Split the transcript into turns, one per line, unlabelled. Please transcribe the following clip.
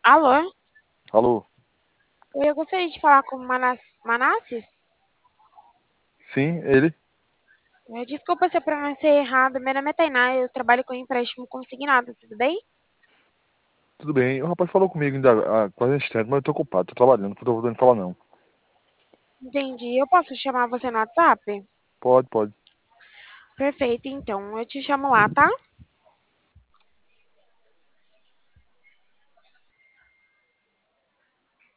Alô?
Alô?
Eu gostaria de falar com o Manasses.
Sim, ele?
Desculpa se eu pronunciei errado. Meu nome é Tainá, eu trabalho com empréstimo consignado, tudo bem?
Tudo bem. O rapaz falou comigo ainda há quase um instante, mas eu tô ocupado, tô trabalhando, não tô podendo falar não.
Entendi. Eu posso chamar você no WhatsApp?
Pode, pode.
Perfeito, então. Eu te chamo lá, tá?